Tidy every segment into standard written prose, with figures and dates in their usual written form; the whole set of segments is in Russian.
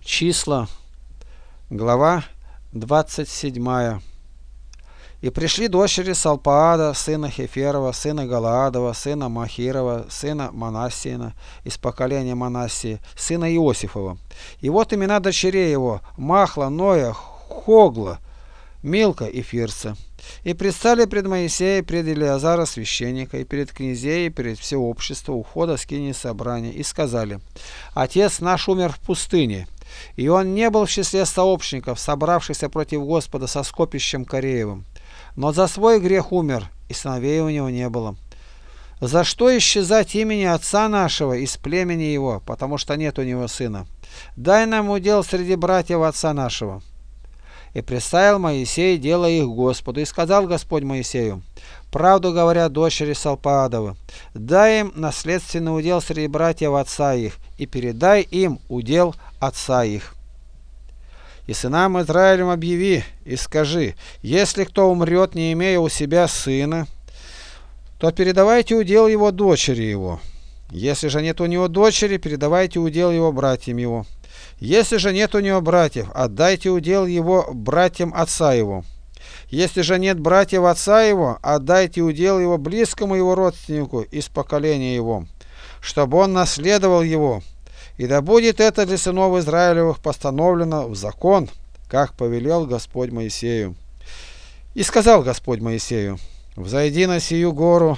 Числа, глава 27. И пришли дочери Салпаада, сына Хеферова, сына Галаадова, сына Махирова, сына Манассиина, из поколения Манассии, сына Иосифова. И вот имена дочерей его: Махла, Ноя, Хогла, Милка и Фирца. И предстали пред Моисеем, пред Илиазара священника, и перед князей, и перед все общество у входа скинии собрания, и сказали: Отец наш умер в пустыне, и он не был в числе сообщников, собравшихся против Господа со скопищем Кореевым, но за свой грех умер, и сыновей у него не было. За что исчезать имени отца нашего из племени его, потому что нет у него сына? Дай нам удел среди братьев отца нашего. И представил Моисей дело их Господу, и сказал Господь Моисею: правду говорят дочери Салпаадовы, дай им наследственный удел среди братьев отца их, и передай им удел отца их. И сынам Израилем объяви, и скажи: если кто умрет, не имея у себя сына, то передавайте удел его дочери его. Если же нет у него дочери, передавайте удел его братьям его. Если же нет у него братьев, отдайте удел его братьям отца его. Если же нет братьев отца его, отдайте удел его близкому его родственнику из поколения его, чтобы он наследовал его. И да будет это для сынов Израилевых постановлено в закон, как повелел Господь Моисею. И сказал Господь Моисею: взойди на сию гору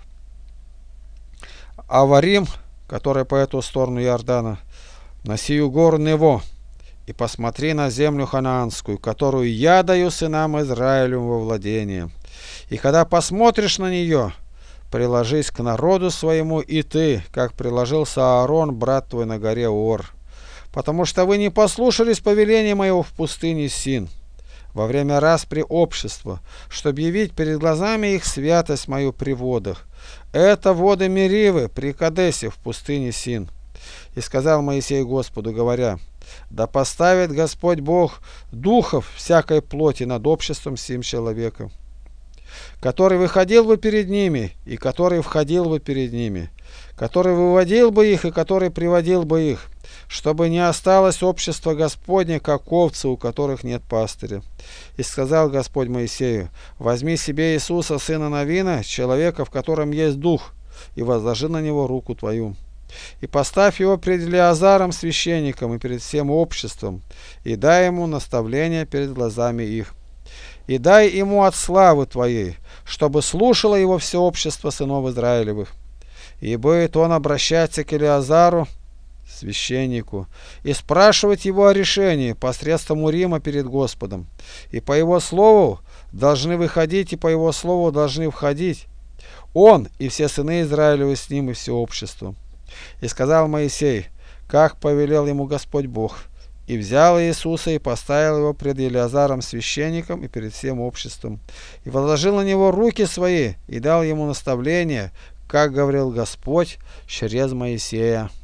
Аварим, которая по эту сторону Иордана, на сию гору Нево, и посмотри на землю ханаанскую, которую я даю сынам Израилю во владение. И когда посмотришь на нее, приложись к народу своему и ты, как приложился Аарон, брат твой, на горе Ор, потому что вы не послушались повеления моего в пустыне Син, во время распри общества, чтобы явить перед глазами их святость мою при водах. Это воды Меривы при Кадесе в пустыне Син. И сказал Моисей Господу, говоря: да поставит Господь Бог духов всякой плоти над обществом сим человека, который выходил бы перед ними, и который входил бы перед ними, который выводил бы их, и который приводил бы их, чтобы не осталось общество Господне, как овцы, у которых нет пастыря. И сказал Господь Моисею: возьми себе Иисуса, сына Навина, человека, в котором есть дух, и возложи на него руку твою. И поставь его пред Илиазаром священником и перед всем обществом, и дай ему наставление перед глазами их. И дай ему от славы твоей, чтобы слушало его все общество сынов Израилевых. И будет он обращаться к Илиазару, священнику, и спрашивать его о решении посредством Урима перед Господом. И по его слову должны выходить, и по его слову должны входить он и все сыны Израилевы с ним, и все общество. И сказал Моисей, как повелел ему Господь Бог, и взял Иисуса и поставил его пред Илиазаром священником и перед всем обществом, и возложил на него руки свои, и дал ему наставление, как говорил Господь через Моисея.